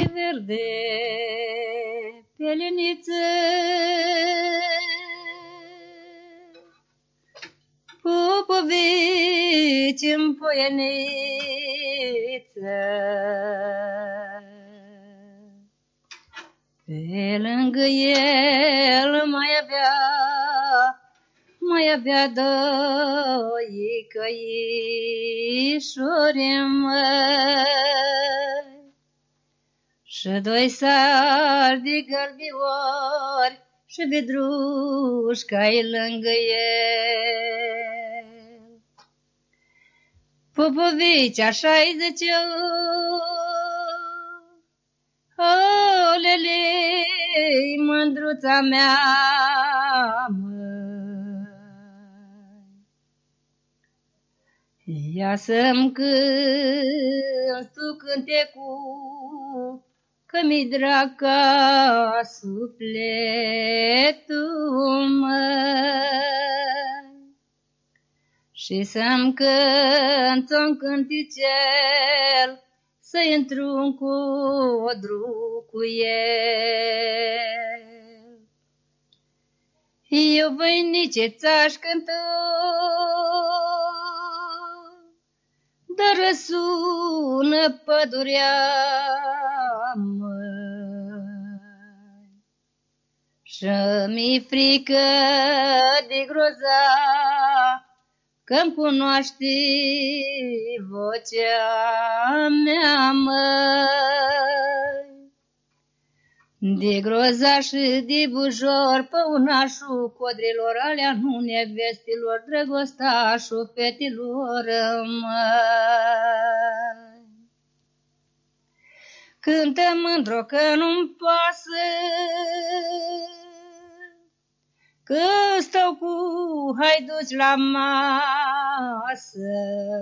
verde pe liniță, Popovici în poieniță. Pe lângă el mai avea doi căișori măi și doi sari de gălbiori și vedrușca-i lângă el. Popovici așa-i zice, olele-i mândruța mea, ia să-mi cânt tu cântecul, că mi-i drag ca sufletul măi. Și să-mi cânt un cânticel, să intru în codru cu el. Eu, voinice, ți-aș cânta, dar răsună pădurea măi. Și-mi frică de groza, că-mi cunoaște vocea mea, măi. De groza și de bujor, păunașul codrilor, alea nu nevestilor, drăgostașul fetilor, măi. Cântă mândro că nu-mi pasă, că stau cu haiduci la masă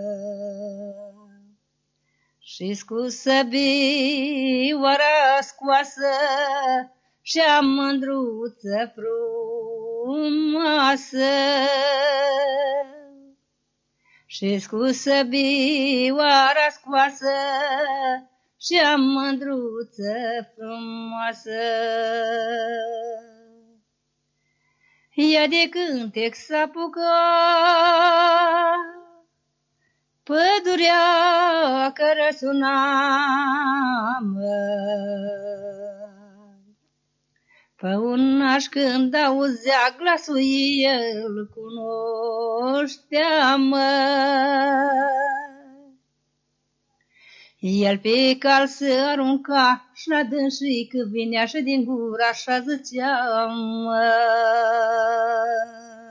și-s cu săbioara scoasă și-am mândruță frumoasă. Și-s cu săbioara scoasă și-am mândruță frumoasă. Ea de cântec s-a apucat, pădurea că răsuna, măi. Păunaș când auzea glasul el cunoștea, măi. El pe cal se arunca și la dânsii că vinea și din gura așa zicea, măi.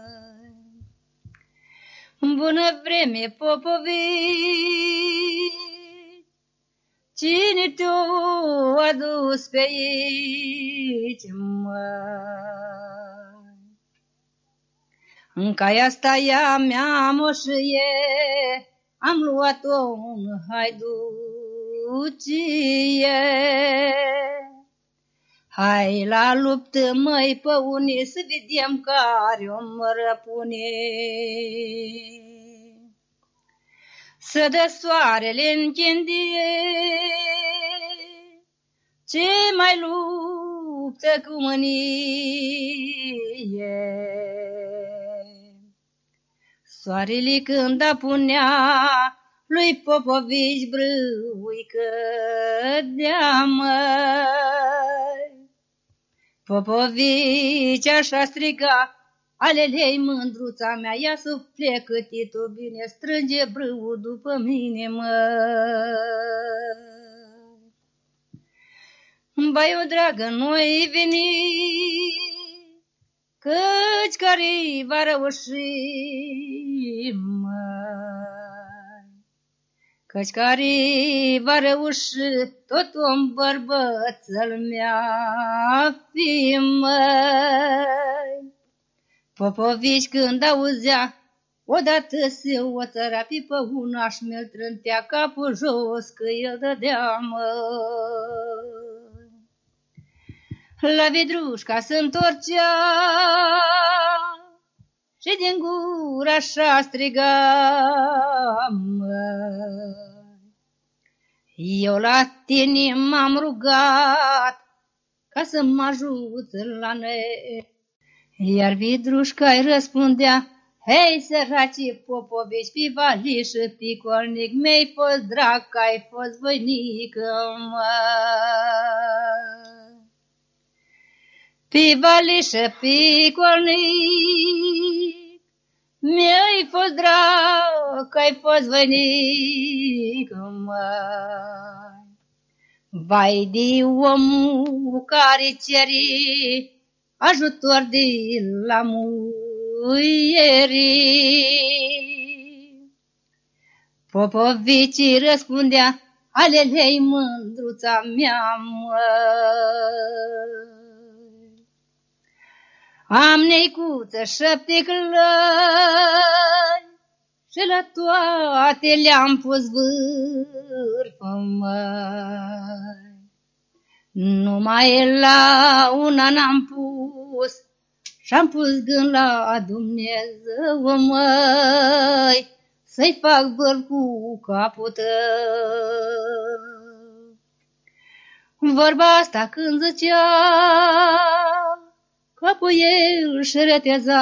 Bună vreme, Popovici, cine te-a adus pe aici, măi? În caia asta ea mea moșie, am luat-o în haiducie. Hai la luptă, măi, păune, să vedem care o mă răpune. Să dă soarele în chindie, ce mai luptă cu mânie. Soarele când apunea, lui Popovici brâui cădea, măi. Popovici așa striga, alelei mândruța mea, ia sufle cât e tu bine, strânge brâul după mine, măi. Băiu dragă, noi veni, căci care-i va răuși, măi. Căci care-i va răuși, tot un bărbățel mi-a fi, măi. Popovici când auzea, odată se o țăra pe păunaș, mi-l trântea capul jos, că el dădea, măi. La vedrușca s-ntorcea și din gura așa striga, măi. Eu la tine m-am rugat ca să mă ajut la ne. Iar Vidrușca-i răspundea: hei, săracii popovici, pivali și picolnic, mi-ai fost drag că ai fost voinică, mă. Pivali și picolnic, mi-ai fost drag că ai fost voinică, mă. Vai de omul care ceri ajutor de la muierii. Popovicii răspundea: alelei, mândruța mea, măi. Am neicuță 7 clăi și la toate le-am pus vârfă, măi. Numai la una n-am pus și-am pus gând la Dumnezeu, măi, să-i fac vârf cu capul tău. Vorba asta când zicea, capul el șereteza,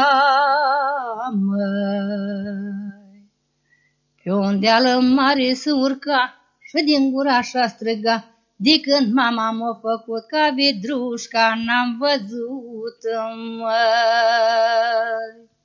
măi. Pe un deală mare se urca și din gura așa striga: de când mama m-a făcut ca Vidrușca, n-am văzut, măi.